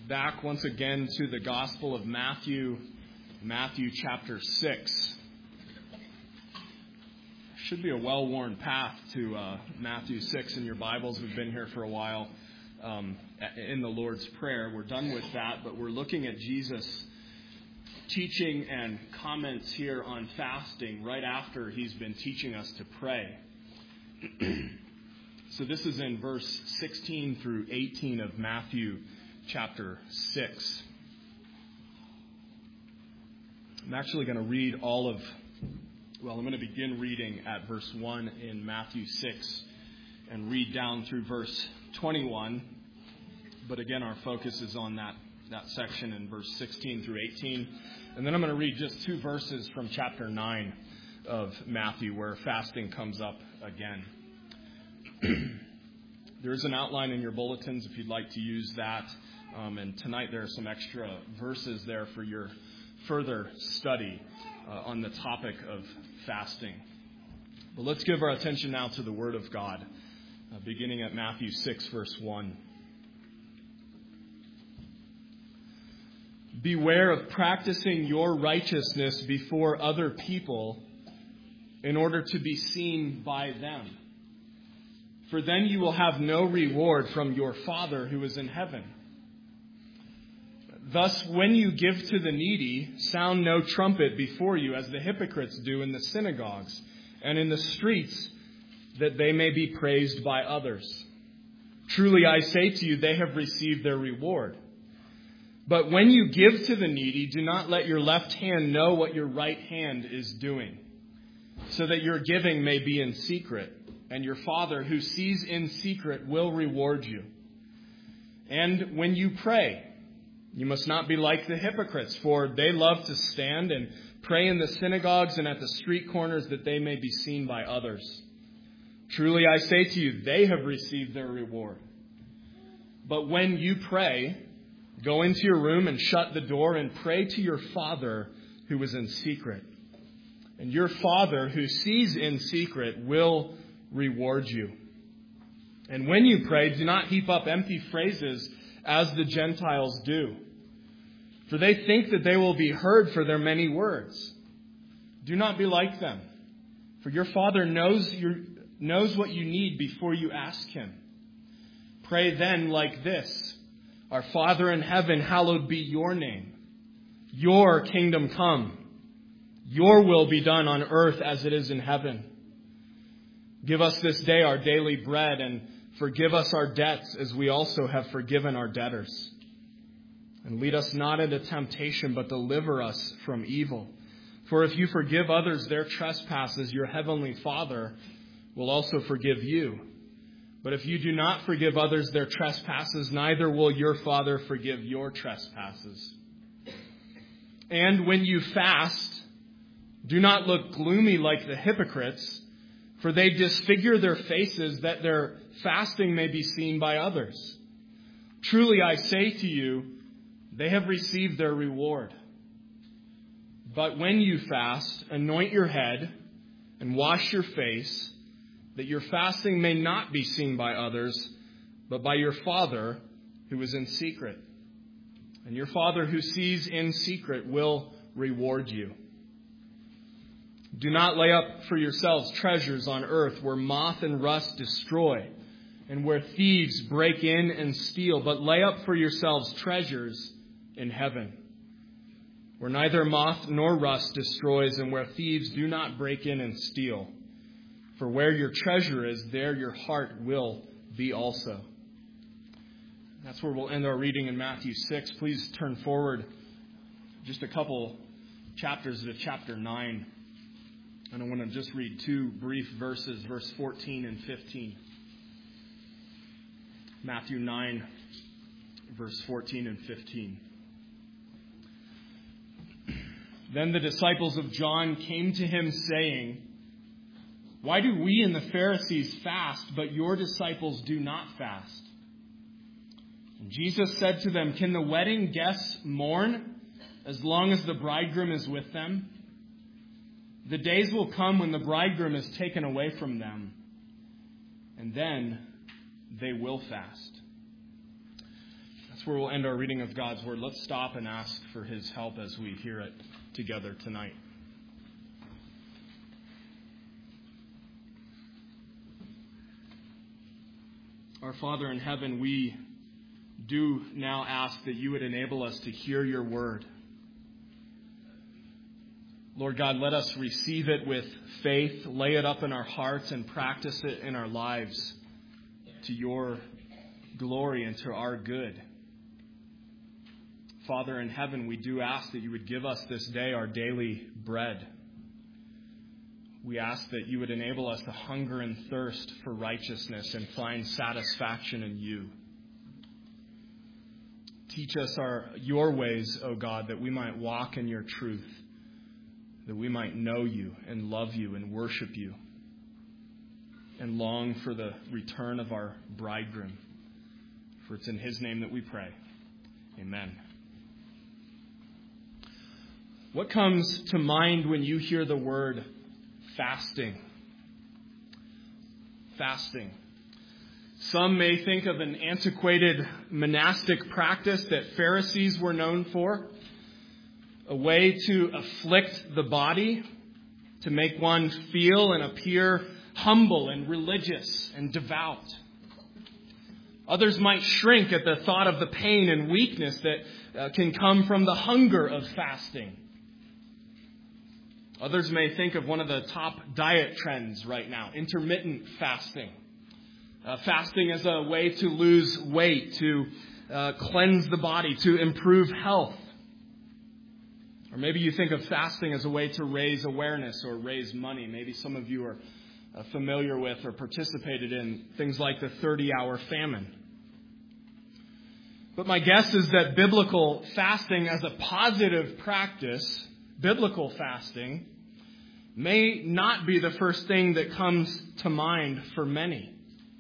back once again to the Gospel of Matthew chapter 6. Should be a well-worn path to Matthew 6 in your Bibles. We've been here for a while in the Lord's Prayer. We're done with that, but we're looking at Jesus' teaching and comments here on fasting right after he's been teaching us to pray. So this is in verse 16 through 18 of Matthew chapter 6. I'm actually going to read I'm going to begin reading at verse 1 in Matthew 6 and read down through verse 21. But again, our focus is on that section in verse 16 through 18. And then I'm going to read just two verses from chapter 9 of Matthew where fasting comes up again. There is an outline in your bulletins if you'd like to use that. And tonight there are some extra verses there for your further study on the topic of fasting. But let's give our attention now to the Word of God, beginning at Matthew 6, verse 1. Beware of practicing your righteousness before other people in order to be seen by them. For then you will have no reward from your Father who is in heaven. Thus, when you give to the needy, sound no trumpet before you, as the hypocrites do in the synagogues and in the streets, that they may be praised by others. Truly, I say to you, they have received their reward. But when you give to the needy, do not let your left hand know what your right hand is doing, so that your giving may be in secret, and your Father who sees in secret will reward you. And when you pray, you must not be like the hypocrites, for they love to stand and pray in the synagogues and at the street corners that they may be seen by others. Truly, I say to you, they have received their reward. But when you pray, go into your room and shut the door and pray to your Father who is in secret. And your Father who sees in secret will reward you. And when you pray, do not heap up empty phrases as the Gentiles do, for they think that they will be heard for their many words. Do not be like them, for your Father knows what you need before you ask Him. Pray then like this: Our Father in heaven, hallowed be your name. Your kingdom come. Your will be done on earth as it is in heaven. Give us this day our daily bread, and forgive us our debts as we also have forgiven our debtors. And lead us not into temptation, but deliver us from evil. For if you forgive others their trespasses, your heavenly Father will also forgive you. But if you do not forgive others their trespasses, neither will your Father forgive your trespasses. And when you fast, do not look gloomy like the hypocrites, for they disfigure their faces that their fasting may be seen by others. Truly, I say to you, they have received their reward. But when you fast, anoint your head and wash your face, that your fasting may not be seen by others, but by your Father who is in secret. And your Father who sees in secret will reward you. Do not lay up for yourselves treasures on earth where moth and rust destroy and where thieves break in and steal, but lay up for yourselves treasures in heaven, where neither moth nor rust destroys and where thieves do not break in and steal. For where your treasure is, there your heart will be also. That's where we'll end our reading in Matthew 6. Please turn forward just a couple chapters to chapter 9. And I want to just read two brief verses, verse 14 and 15. Matthew 9, verse 14 and 15. Then the disciples of John came to him saying, Why do we and the Pharisees fast, but your disciples do not fast? And Jesus said to them, Can the wedding guests mourn as long as the bridegroom is with them? The days will come when the bridegroom is taken away from them, and then they will fast. Before we'll end our reading of God's Word, let's stop and ask for His help as we hear it together tonight. Our Father in heaven, we do now ask that you would enable us to hear your word. Lord God, let us receive it with faith, lay it up in our hearts, and practice it in our lives to your glory and to our good. Father in heaven, we do ask that you would give us this day our daily bread. We ask that you would enable us to hunger and thirst for righteousness and find satisfaction in you. Teach us your ways, O God, that we might walk in your truth, that we might know you and love you and worship you and long for the return of our bridegroom. For it's in his name that we pray. Amen. What comes to mind when you hear the word fasting? Fasting. Some may think of an antiquated monastic practice that Pharisees were known for, a way to afflict the body, to make one feel and appear humble and religious and devout. Others might shrink at the thought of the pain and weakness that can come from the hunger of fasting. Others may think of one of the top diet trends right now, intermittent fasting. Fasting as a way to lose weight, to cleanse the body, to improve health. Or maybe you think of fasting as a way to raise awareness or raise money. Maybe some of you are familiar with or participated in things like the 30-hour famine. But my guess is that biblical fasting as a positive practice, biblical fasting, may not be the first thing that comes to mind for many.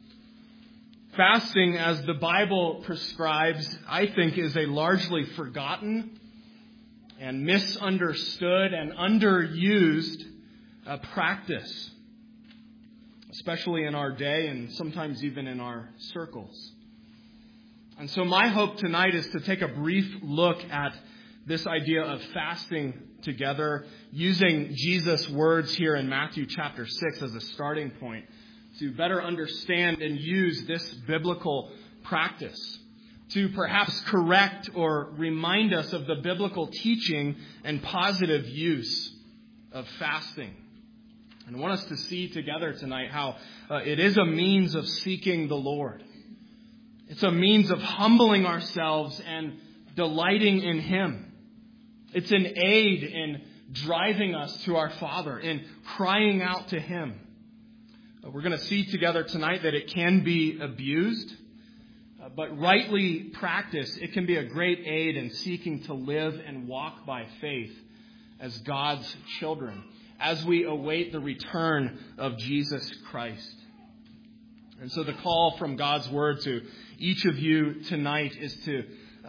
Fasting, as the Bible prescribes, I think is a largely forgotten and misunderstood and underused practice, especially in our day and sometimes even in our circles. And so my hope tonight is to take a brief look at this idea of fasting together, using Jesus' words here in Matthew chapter 6 as a starting point to better understand and use this biblical practice, to perhaps correct or remind us of the biblical teaching and positive use of fasting. And I want us to see together tonight how it is a means of seeking the Lord. It's a means of humbling ourselves and delighting in Him. It's an aid in driving us to our Father, in crying out to Him. We're going to see together tonight that it can be abused, but rightly practiced, it can be a great aid in seeking to live and walk by faith as God's children, as we await the return of Jesus Christ. And so the call from God's Word to each of you tonight is to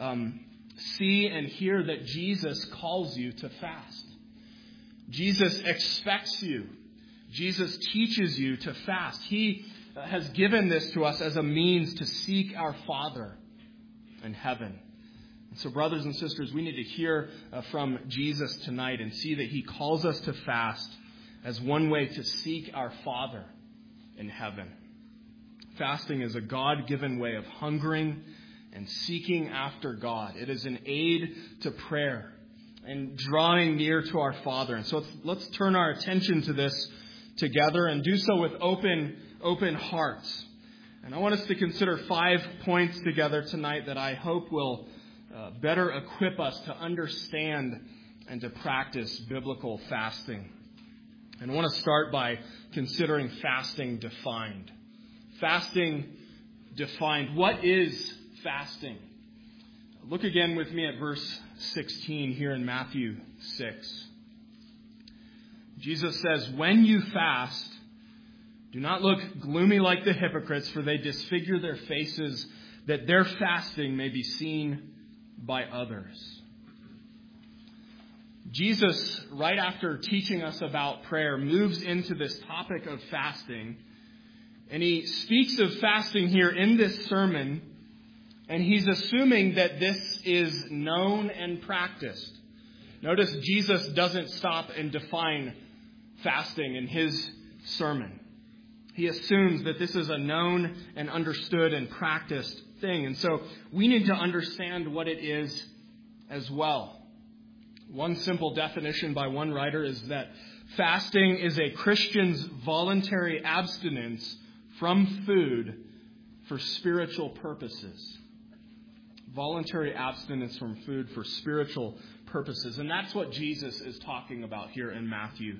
see and hear that Jesus calls you to fast. Jesus expects you. Jesus teaches you to fast. He has given this to us as a means to seek our Father in heaven. And so, brothers and sisters, we need to hear from Jesus tonight and see that He calls us to fast as one way to seek our Father in heaven. Fasting is a God-given way of hungering and seeking after God. It is an aid to prayer and drawing near to our Father. And so let's turn our attention to this together and do so with open hearts. And I want us to consider 5 points together tonight that I hope will better equip us to understand and to practice biblical fasting. And I want to start by considering fasting defined. Fasting defined. What is fasting? Look again with me at verse 16 here in Matthew 6. Jesus says, "When you fast, do not look gloomy like the hypocrites, for they disfigure their faces, that their fasting may be seen by others." Jesus, right after teaching us about prayer, moves into this topic of fasting. And he speaks of fasting here in this sermon And he's assuming that this is known and practiced. Notice Jesus doesn't stop and define fasting in his sermon. He assumes that this is a known and understood and practiced thing. And so we need to understand what it is as well. One simple definition by one writer is that fasting is a Christian's voluntary abstinence from food for spiritual purposes. Voluntary abstinence from food for spiritual purposes. And that's what Jesus is talking about here in Matthew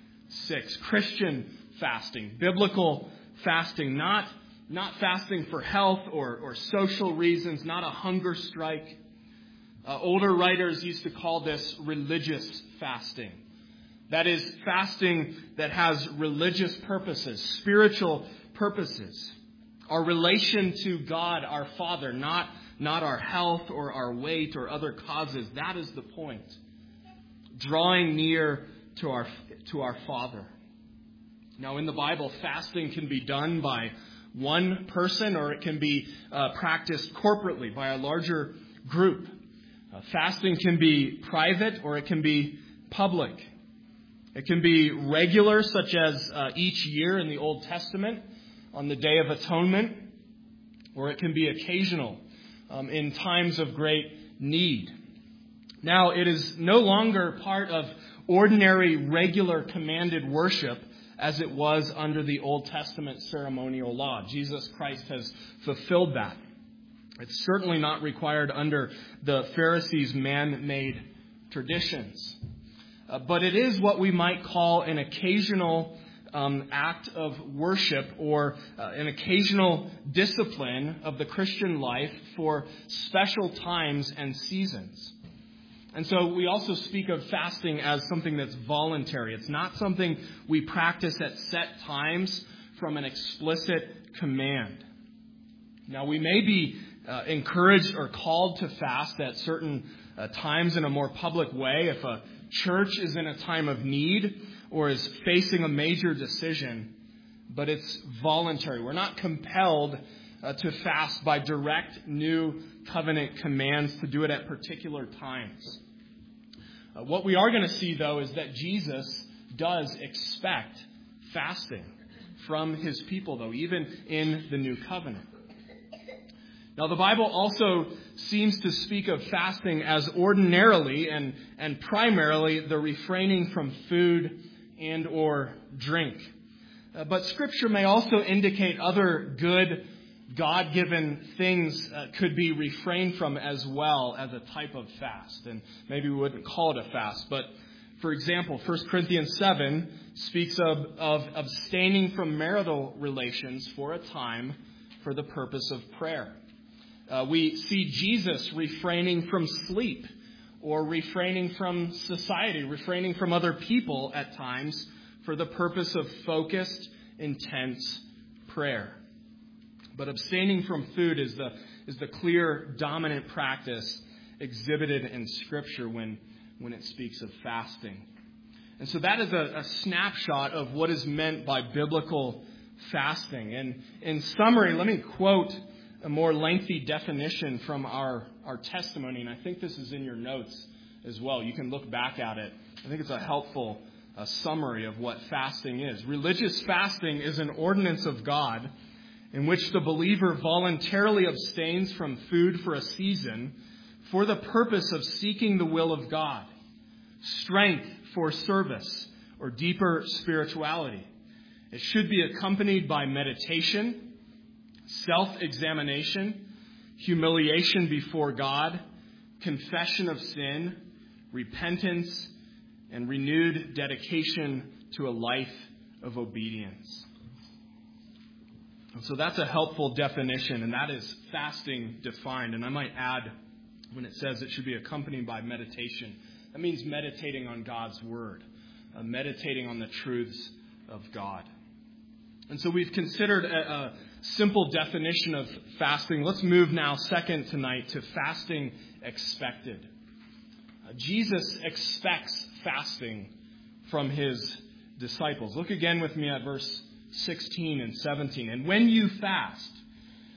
6. Christian fasting, biblical fasting, not fasting for health or social reasons, not a hunger strike. Older writers used to call this religious fasting. That is fasting that has religious purposes, spiritual purposes. Our relation to God, our Father, not our health or our weight or other causes. That is the point. Drawing near to our Father. Now, in the Bible, fasting can be done by one person, or it can be practiced corporately by a larger group. Fasting can be private, or it can be public. It can be regular, such as each year in the Old Testament on the Day of Atonement, or it can be occasional in times of great need. Now, it is no longer part of ordinary, regular, commanded worship as it was under the Old Testament ceremonial law. Jesus Christ has fulfilled that. It's certainly not required under the Pharisees' man-made traditions. But it is what we might call an occasional act of worship or an occasional discipline of the Christian life for special times and seasons. And so we also speak of fasting as something that's voluntary. It's not something we practice at set times from an explicit command. Now, we may be encouraged or called to fast at certain times in a more public way if a church is in a time of need or is facing a major decision, but it's voluntary. We're not compelled to fast by direct new covenant commands to do it at particular times. What we are going to see, though, is that Jesus does expect fasting from his people, though, even in the new covenant. Now, the Bible also seems to speak of fasting as ordinarily and primarily the refraining from food and or drink. But Scripture may also indicate other good, God-given things could be refrained from as well as a type of fast. And maybe we wouldn't call it a fast. But, for example, 1 Corinthians 7 speaks of abstaining from marital relations for a time for the purpose of prayer. We see Jesus refraining from sleep or refraining from society, refraining from other people at times for the purpose of focused, intense prayer. But abstaining from food is the clear, dominant practice exhibited in Scripture when it speaks of fasting. And so that is a snapshot of what is meant by biblical fasting. And in summary, let me quote a more lengthy definition from our testimony, and I think this is in your notes as well. You can look back at it. I think it's a helpful summary of what fasting is. Religious fasting is an ordinance of God in which the believer voluntarily abstains from food for a season for the purpose of seeking the will of God, strength for service, or deeper spirituality. It should be accompanied by meditation, self-examination, humiliation before God, confession of sin, repentance, and renewed dedication to a life of obedience. And so that's a helpful definition, and that is fasting defined. And I might add, when it says it should be accompanied by meditation, that means meditating on God's Word, meditating on the truths of God. And so we've considered a simple definition of fasting. Let's move now second tonight to fasting expected. Jesus expects fasting from his disciples. Look again with me at verse 16 and 17. And when you fast,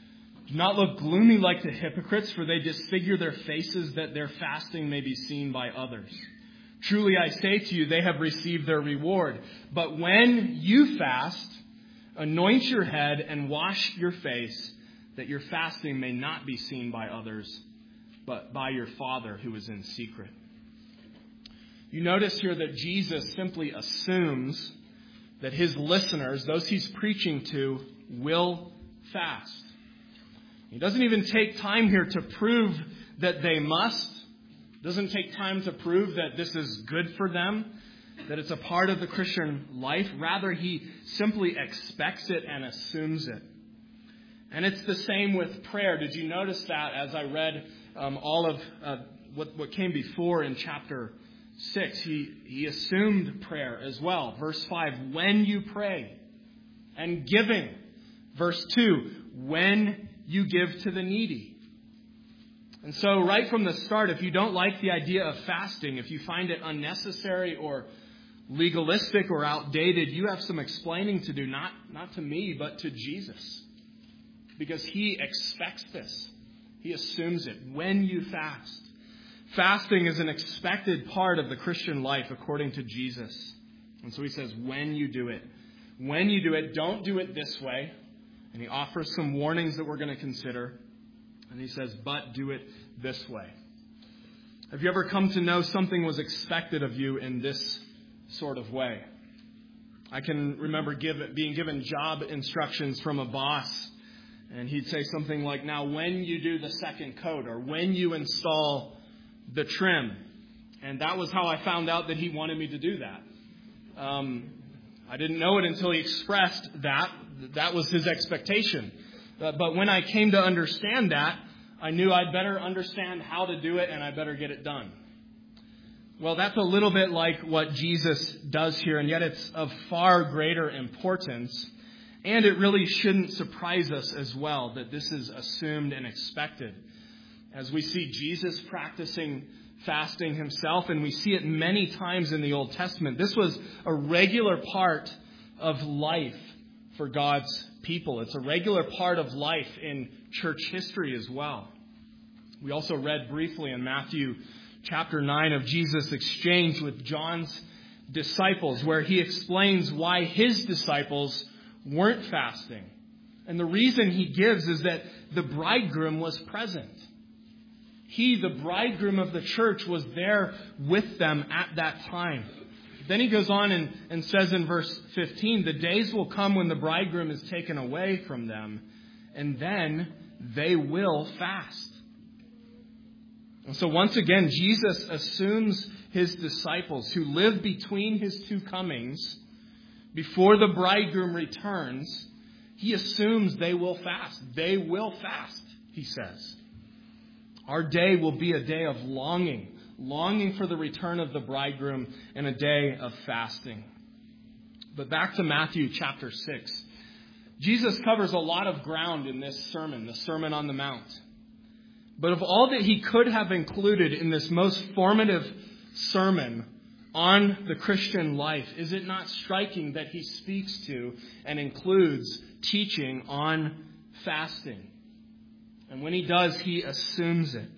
Do not look gloomy like the hypocrites, for they disfigure their faces that their fasting may be seen by others. Truly I say to you, they have received their reward. But when you fast, anoint your head and wash your face, that your fasting may not be seen by others, but by your Father who is in secret. You notice here that Jesus simply assumes that his listeners, those he's preaching to, will fast. He doesn't even take time here to prove that they must. Doesn't take time to prove that this is good for them, that it's a part of the Christian life. Rather, he simply expects it and assumes it. And it's the same with prayer. Did you notice that as I read all of what came before in chapter 6? He assumed prayer as well. Verse 5, when you pray. And giving. Verse 2, when you give to the needy. And so right from the start, if you don't like the idea of fasting, if you find it unnecessary or legalistic or outdated, you have some explaining to do, not to me, but to Jesus. Because he expects this. He assumes it. When you fast. Fasting is an expected part of the Christian life according to Jesus. And so he says, when you do it. When you do it, don't do it this way. And he offers some warnings that we're going to consider. And he says, but do it this way. Have you ever come to know something was expected of you in this sort of way? I can remember being given job instructions from a boss. And he'd say something like, now when you do the second coat, or when you install the trim. And that was how I found out that he wanted me to do that. I didn't know it until he expressed that. That was his expectation. But when I came to understand that, I knew I'd better understand how to do it and I better get it done. Well, that's a little bit like what Jesus does here, and yet it's of far greater importance. And it really shouldn't surprise us as well that this is assumed and expected. As we see Jesus practicing fasting himself, and we see it many times in the Old Testament. This was a regular part of life for God's people. It's a regular part of life in church history as well. We also read briefly in Matthew chapter 9 of Jesus' exchange with John's disciples, where he explains why his disciples weren't fasting. And the reason he gives is that the bridegroom was present. He, the bridegroom of the church, was there with them at that time. Then he goes on and says in verse 15, the days will come when the bridegroom is taken away from them, and then they will fast. And so once again, Jesus assumes his disciples who live between his two comings, before the bridegroom returns, he assumes they will fast. They will fast, he says. Our day will be a day of longing for the return of the bridegroom, and a day of fasting. But back to Matthew chapter 6. Jesus covers a lot of ground in this sermon, the Sermon on the Mount. But of all that he could have included in this most formative sermon on the Christian life, is it not striking that he speaks to and includes teaching on fasting? And when he does, he assumes it.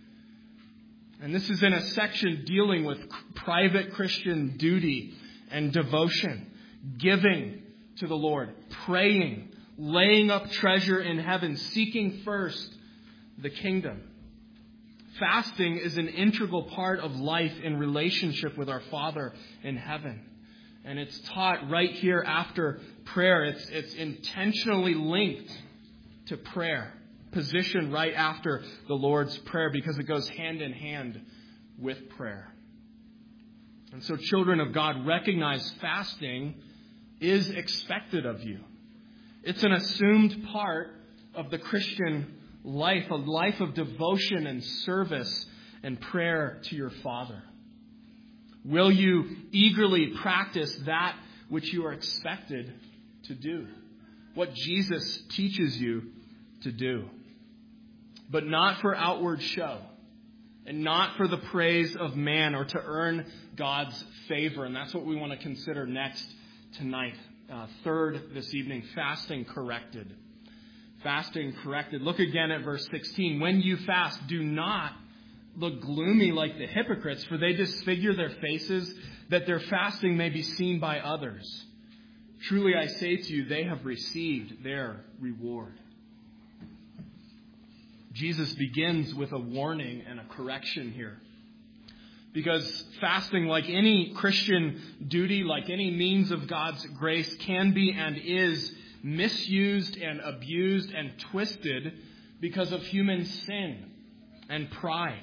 And this is in a section dealing with private Christian duty and devotion, giving to the Lord, praying, laying up treasure in heaven, seeking first the kingdom. Fasting is an integral part of life in relationship with our Father in heaven. And it's taught right here after prayer. It's intentionally linked to prayer. Positioned right after the Lord's Prayer, because it goes hand in hand with prayer. And so, children of God, recognize fasting is expected of you. It's an assumed part of the Christian life, a life of devotion and service and prayer to your Father. Will you eagerly practice that which you are expected to do? What Jesus teaches you to do. But not for outward show, and not for the praise of man or to earn God's favor. And that's what we want to consider next tonight. Third this evening, fasting corrected. Fasting corrected. Look again at verse 16. When you fast, do not look gloomy like the hypocrites, for they disfigure their faces, that their fasting may be seen by others. Truly I say to you, they have received their reward. Jesus begins with a warning and a correction here. Because fasting, like any Christian duty, like any means of God's grace, can be and is misused and abused and twisted because of human sin and pride.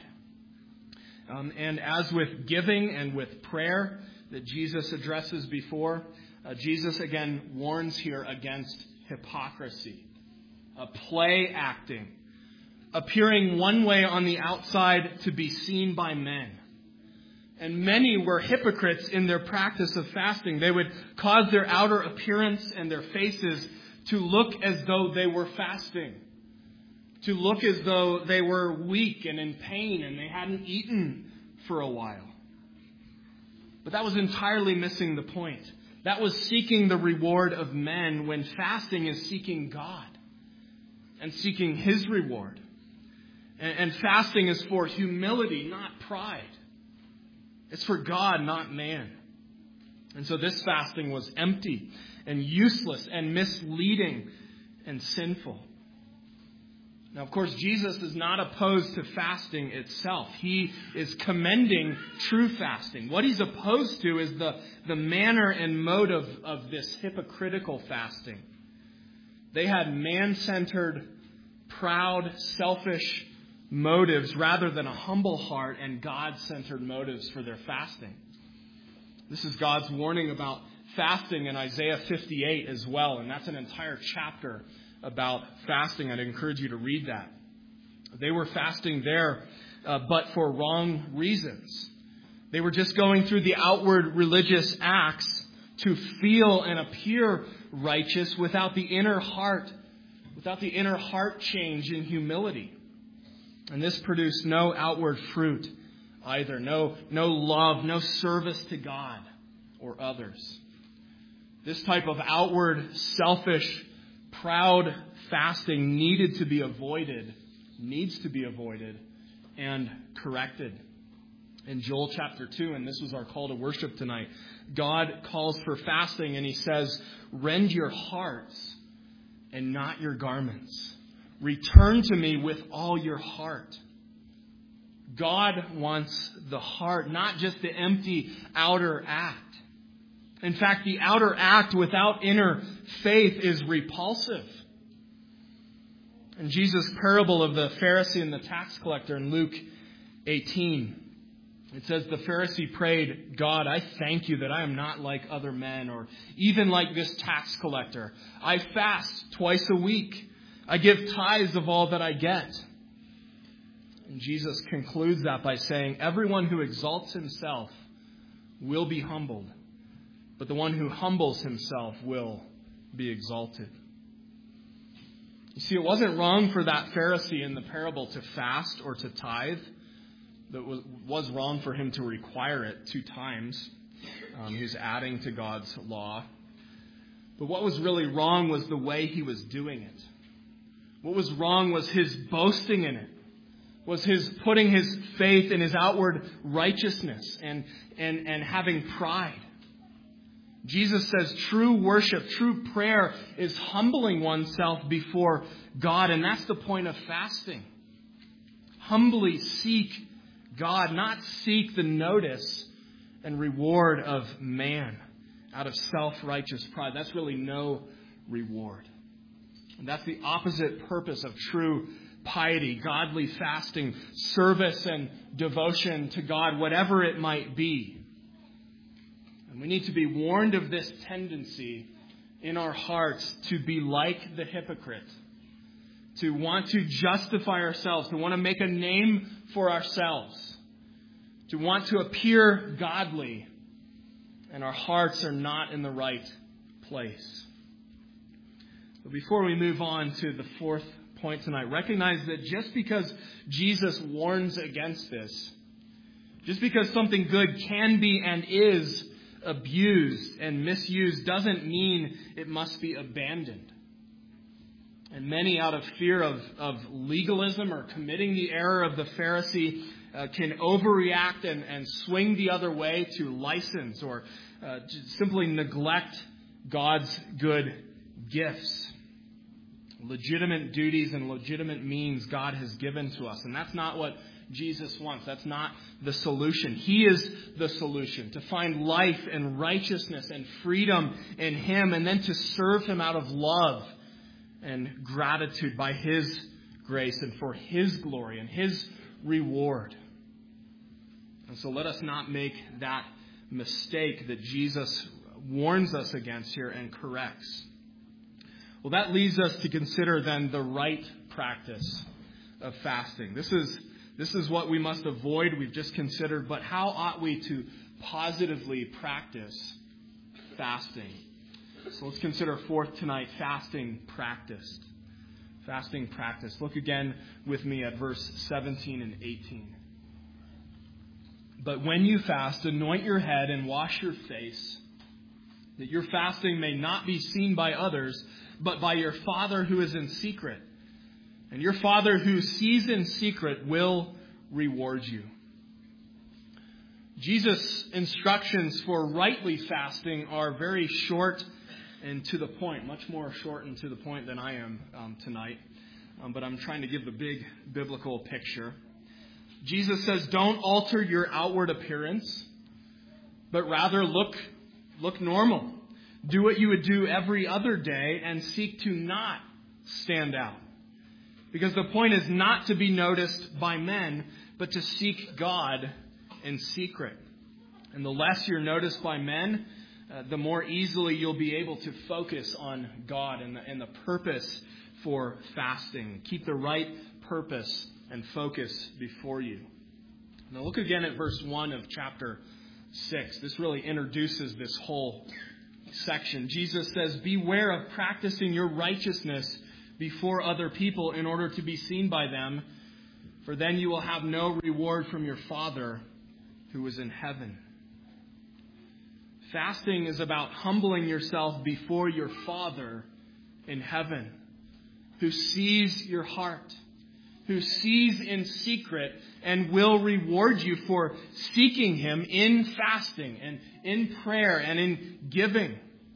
And as with giving and with prayer that Jesus addresses before, Jesus again warns here against hypocrisy, play acting, appearing one way on the outside to be seen by men. And many were hypocrites in their practice of fasting. They would cause their outer appearance and their faces to look as though they were fasting, to look as though they were weak and in pain and they hadn't eaten for a while. But that was entirely missing the point. That was seeking the reward of men, when fasting is seeking God and seeking His reward. And fasting is for humility, not pride. It's for God, not man. And so this fasting was empty and useless and misleading and sinful. Now, of course, Jesus is not opposed to fasting itself. He is commending true fasting. What He's opposed to is the manner and mode of this hypocritical fasting. They had man-centered, proud, selfish motives rather than a humble heart and God-centered motives for their fasting. This is God's warning about fasting in Isaiah 58 as well, and that's an entire chapter about fasting. I'd encourage you to read that. They were fasting there, but for wrong reasons. They were just going through the outward religious acts to feel and appear righteous without the inner heart change in humility. And this produced no outward fruit either. No love, no service to God or others. This type of outward, selfish, proud fasting needs to be avoided and corrected. In Joel chapter 2, and this was our call to worship tonight, God calls for fasting and He says, "Rend your hearts and not your garments. Return to me with all your heart." God wants the heart, not just the empty outer act. In fact, the outer act without inner faith is repulsive. In Jesus' parable of the Pharisee and the tax collector in Luke 18, it says, the Pharisee prayed, "God, I thank you that I am not like other men or even like this tax collector. I fast twice a week. I give tithes of all that I get." And Jesus concludes that by saying, "Everyone who exalts himself will be humbled, but the one who humbles himself will be exalted." You see, it wasn't wrong for that Pharisee in the parable to fast or to tithe. It was wrong for him to require it 2 times. He was adding to God's law. But what was really wrong was the way he was doing it. What was wrong was his boasting in it, was his putting his faith in his outward righteousness and having pride. Jesus says true worship, true prayer is humbling oneself before God, and that's the point of fasting. Humbly seek God, not seek the notice and reward of man out of self-righteous pride. That's really no reward. And that's the opposite purpose of true piety, godly fasting, service and devotion to God, whatever it might be. And we need to be warned of this tendency in our hearts to be like the hypocrite, to want to justify ourselves, to want to make a name for ourselves, to want to appear godly, and our hearts are not in the right place. But before we move on to the 4th point tonight, recognize that just because Jesus warns against this, just because something good can be and is abused and misused, doesn't mean it must be abandoned. And many, out of fear of legalism or committing the error of the Pharisee, can overreact and swing the other way to license or simply neglect God's good gifts. Legitimate duties and legitimate means God has given to us. And that's not what Jesus wants. That's not the solution. He is the solution. To find life and righteousness and freedom in Him, and then to serve Him out of love and gratitude by His grace and for His glory and His reward. And so let us not make that mistake that Jesus warns us against here and corrects. Well, that leads us to consider then the right practice of fasting. This is what we must avoid, we've just considered, but how ought we to positively practice fasting? So let's consider fourth tonight, fasting practiced. Fasting practice. Look again with me at verse 17 and 18. But when you fast, anoint your head and wash your face, that your fasting may not be seen by others, but by your Father who is in secret. And your Father who sees in secret will reward you. Jesus' instructions for rightly fasting are very short and to the point, much more short and to the point than I am tonight. But I'm trying to give the big biblical picture. Jesus says, don't alter your outward appearance, but rather look normal. Do what you would do every other day and seek to not stand out. Because the point is not to be noticed by men, but to seek God in secret. And the less you're noticed by men, the more easily you'll be able to focus on God and the purpose for fasting. Keep the right purpose and focus before you. Now look again at verse 1 of chapter 6. This really introduces this whole section. Jesus says, beware of practicing your righteousness before other people in order to be seen by them, for then you will have no reward from your Father who is in heaven. Fasting is about humbling yourself before your Father in heaven, who sees your heart, who sees in secret and will reward you for seeking Him in fasting and in prayer and in giving.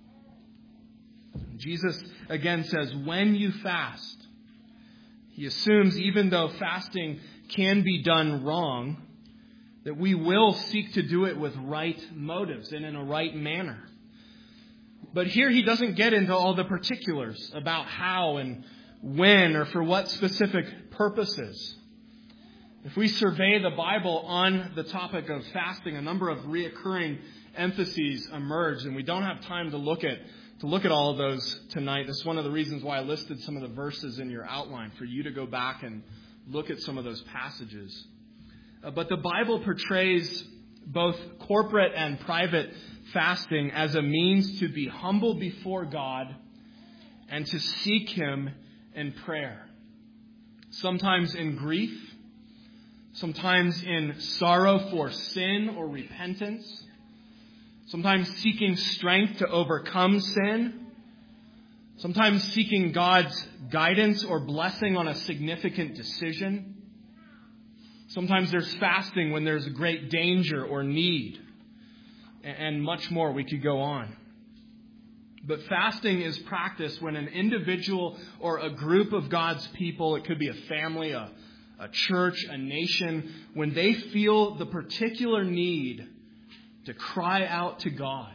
Jesus again says, when you fast, He assumes even though fasting can be done wrong, that we will seek to do it with right motives and in a right manner. But here He doesn't get into all the particulars about how and when or for what specific purposes. If we survey the Bible on the topic of fasting, a number of reoccurring emphases emerge, and we don't have time to look at all of those tonight. That's one of the reasons why I listed some of the verses in your outline, for you to go back and look at some of those passages. But the Bible portrays both corporate and private fasting as a means to be humble before God and to seek Him in prayer. Sometimes in grief, sometimes in sorrow for sin or repentance, sometimes seeking strength to overcome sin, sometimes seeking God's guidance or blessing on a significant decision. Sometimes there's fasting when there's a great danger or need, and much more. We could go on. But fasting is practiced when an individual or a group of God's people, it could be a family, a church, a nation, when they feel the particular need to cry out to God,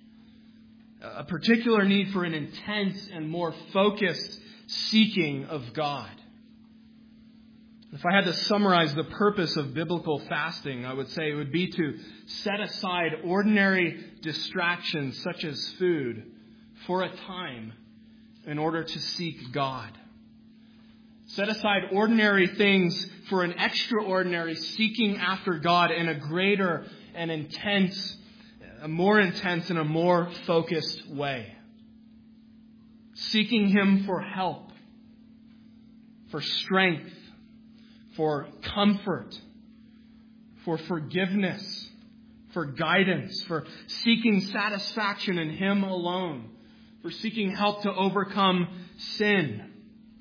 a particular need for an intense and more focused seeking of God. If I had to summarize the purpose of biblical fasting, I would say it would be to set aside ordinary distractions such as food for a time in order to seek God. Set aside ordinary things for an extraordinary seeking after God in a greater and a more intense and a more focused way. Seeking Him for help, for strength, for comfort, for forgiveness, for guidance, for seeking satisfaction in Him alone, for seeking help to overcome sin,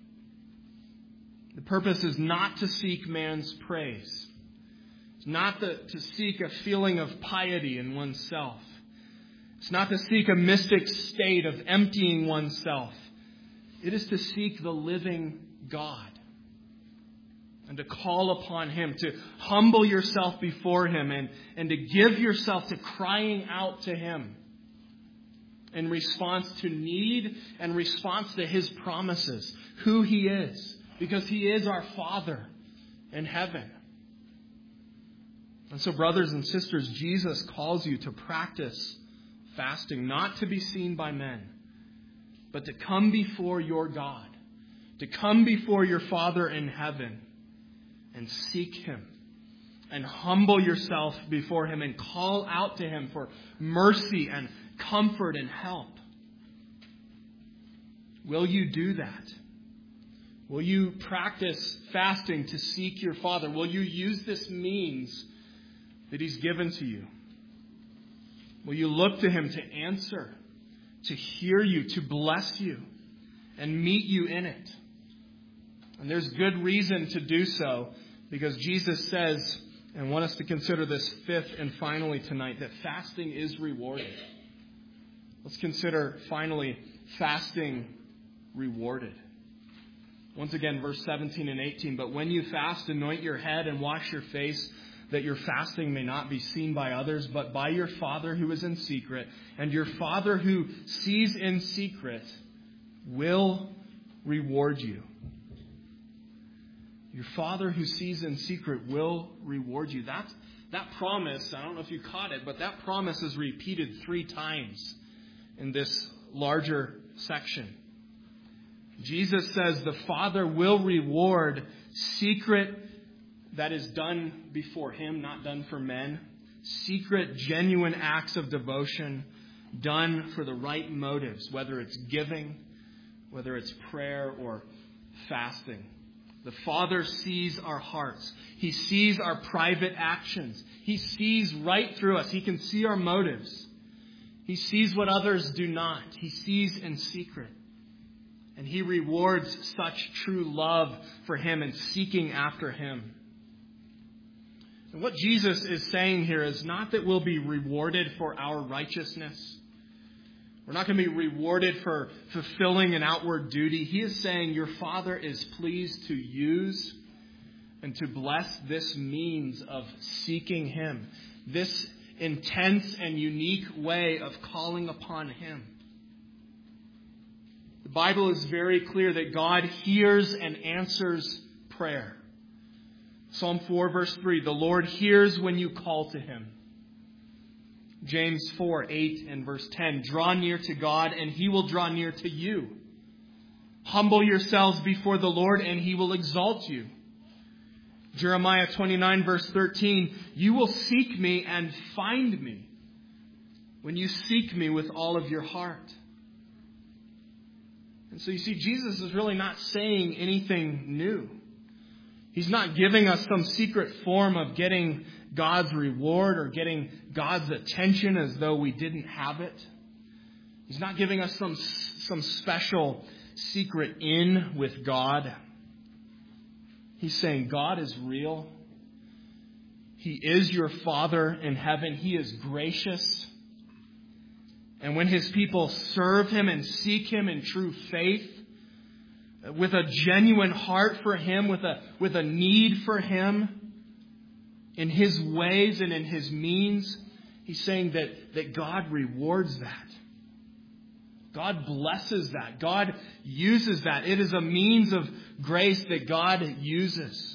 The purpose is not to seek man's praise. It's not to seek a feeling of piety in oneself. It's not to seek a mystic state of emptying oneself. It is to seek the living God and to call upon Him, to humble yourself before Him and to give yourself to crying out to Him in response to need and response to His promises, who He is, because He is our Father in heaven. And so, brothers and sisters, Jesus calls you to practice fasting, not to be seen by men, but to come before your God, to come before your Father in heaven and seek Him and humble yourself before Him and call out to Him for mercy and comfort and help. Will you do that? Will you practice fasting to seek your Father? Will you use this means that He's given to you? Will you look to Him to answer, to hear you, to bless you, and meet you in it? And there's good reason to do so, because Jesus says, and I want us to consider this fifth and finally tonight, that fasting is rewarded. Let's consider finally fasting rewarded. Once again, verse 17 and 18. But when you fast, anoint your head and wash your face, that your fasting may not be seen by others, but by your Father who is in secret. And your Father who sees in secret will reward you. Your Father who sees in secret will reward you. That promise, I don't know if you caught it, but that promise is repeated 3 times in this larger section. Jesus says the Father will reward secret that is done before Him, not done for men. Secret, genuine acts of devotion done for the right motives, whether it's giving, whether it's prayer or fasting. The Father sees our hearts. He sees our private actions. He sees right through us. He can see our motives. He sees what others do not. He sees in secret. And He rewards such true love for Him and seeking after Him. And what Jesus is saying here is not that we'll be rewarded for our righteousness. We're not going to be rewarded for fulfilling an outward duty. He is saying your Father is pleased to use and to bless this means of seeking Him, this intense and unique way of calling upon Him. The Bible is very clear that God hears and answers prayer. Psalm 4, verse 3, the Lord hears when you call to Him. James 4, 8 and verse 10, draw near to God and He will draw near to you. Humble yourselves before the Lord and He will exalt you. Jeremiah 29, verse 13, you will seek me and find me when you seek me with all of your heart. And so you see, Jesus is really not saying anything new. He's not giving us some secret form of getting God's reward or getting God's attention as though we didn't have it. He's not giving us some special secret in with God. He's saying God is real. He is your Father in heaven. He is gracious. And when His people serve Him and seek Him in true faith, with a genuine heart for Him, with a need for Him, in His ways and in His means, He's saying that God rewards that. God blesses that. God uses that. It is a means of grace that God uses.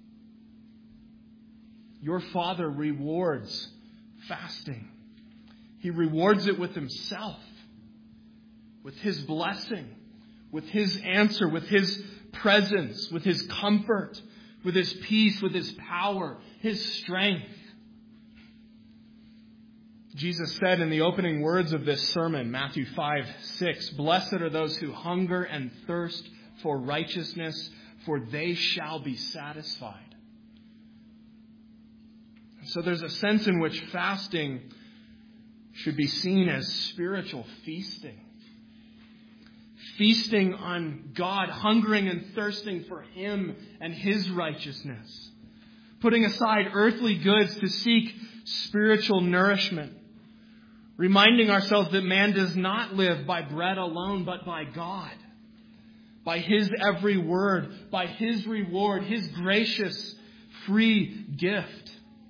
Your Father rewards fasting. He rewards it with Himself, with His blessing, with His answer, with His presence, with His comfort, with His peace, with His power, His strength. Jesus said in the opening words of this sermon, Matthew 5:6, blessed are those who hunger and thirst for righteousness, for they shall be satisfied. So there's a sense in which fasting should be seen as spiritual feasting. feasting on God, hungering and thirsting for Him and His righteousness. Putting aside earthly goods to seek spiritual nourishment. Reminding ourselves that man does not live by bread alone, but by God. By His every word, by His reward, His gracious, free gift.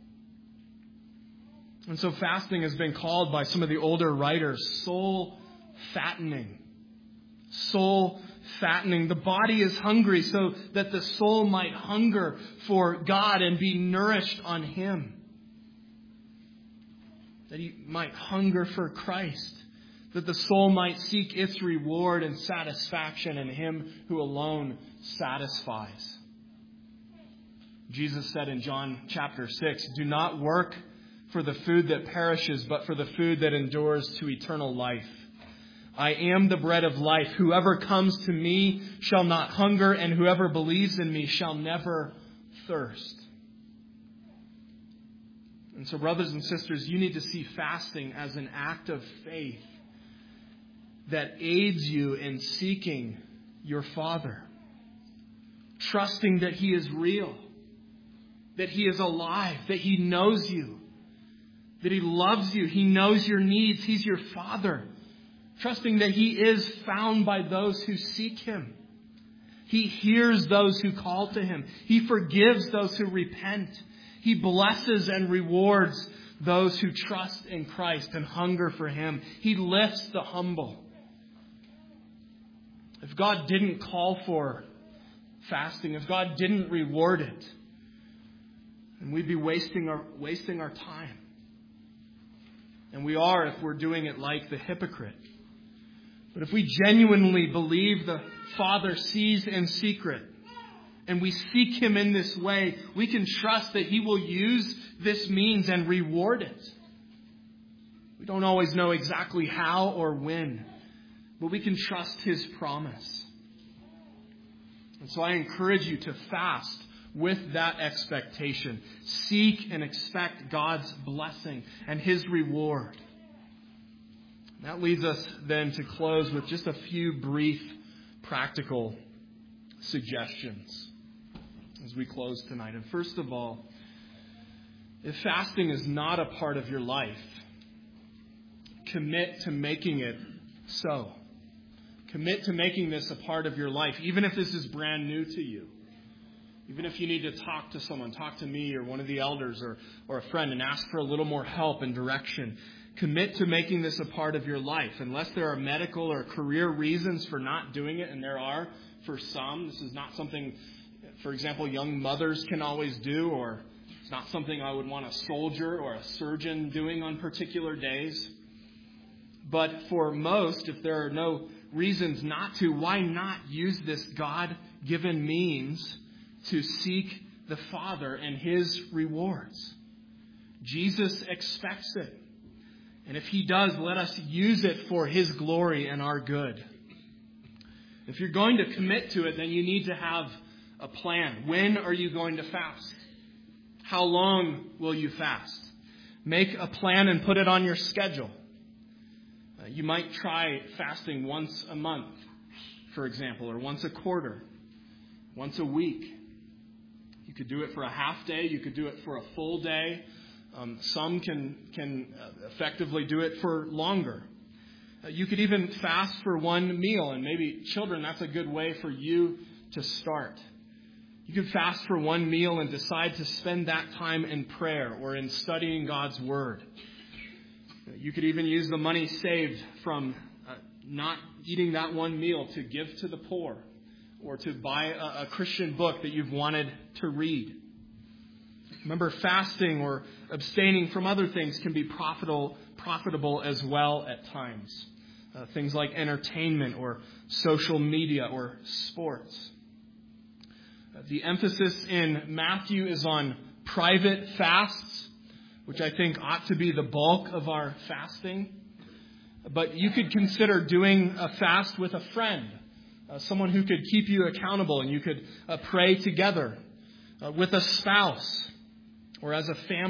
And so fasting has been called by some of the older writers soul fattening. Soul fattening. The body is hungry so that the soul might hunger for God and be nourished on Him. That he might hunger for Christ. That the soul might seek its reward and satisfaction in Him who alone satisfies. Jesus said in John chapter 6, "Do not work for the food that perishes, but for the food that endures to eternal life. I am the bread of life. Whoever comes to me shall not hunger, and whoever believes in me shall never thirst." And so, brothers and sisters, you need to see fasting as an act of faith that aids you in seeking your Father. Trusting that He is real, that He is alive, that He knows you, that He loves you, He knows your needs, He's your Father. Trusting that He is found by those who seek Him. He hears those who call to Him. He forgives those who repent. He blesses and rewards those who trust in Christ and hunger for Him. He lifts the humble. If God didn't call for fasting, if God didn't reward it, then we'd be wasting our time. And we are if we're doing it like the hypocrite. But if we genuinely believe the Father sees in secret, and we seek Him in this way, we can trust that He will use this means and reward it. We don't always know exactly how or when, but we can trust His promise. And so I encourage you to fast with that expectation. Seek and expect God's blessing and His reward. That leads us then to close with just a few brief practical suggestions as we close tonight. And first of all, if fasting is not a part of your life, commit to making it so. Commit to making this a part of your life, even if this is brand new to you. Even if you need to talk to someone, talk to me or one of the elders or a friend and ask for a little more help and direction. Commit to making this a part of your life. Unless there are medical or career reasons for not doing it, and there are for some. This is not something, for example, young mothers can always do, or it's not something I would want a soldier or a surgeon doing on particular days. But for most, if there are no reasons not to, why not use this God-given means to seek the Father and His rewards? Jesus expects it. And if He does, let us use it for His glory and our good. If you're going to commit to it, then you need to have a plan. When are you going to fast? How long will you fast? Make a plan and put it on your schedule. You might try fasting once a month, for example, or once a quarter, once a week. You could do it for a half day. You could do it for a full day. Some can effectively do it for longer. You could even fast for one meal. And maybe children, that's a good way for you to start. You could fast for one meal and decide to spend that time in prayer or in studying God's Word. You could even use the money saved from not eating that one meal to give to the poor or to buy a Christian book that you've wanted to read. Remember, fasting or abstaining from other things can be profitable as well at times. Things like entertainment or social media or sports. The emphasis in Matthew is on private fasts, which I think ought to be the bulk of our fasting. But you could consider doing a fast with a friend, someone who could keep you accountable, and you could pray together with a spouse or as a family.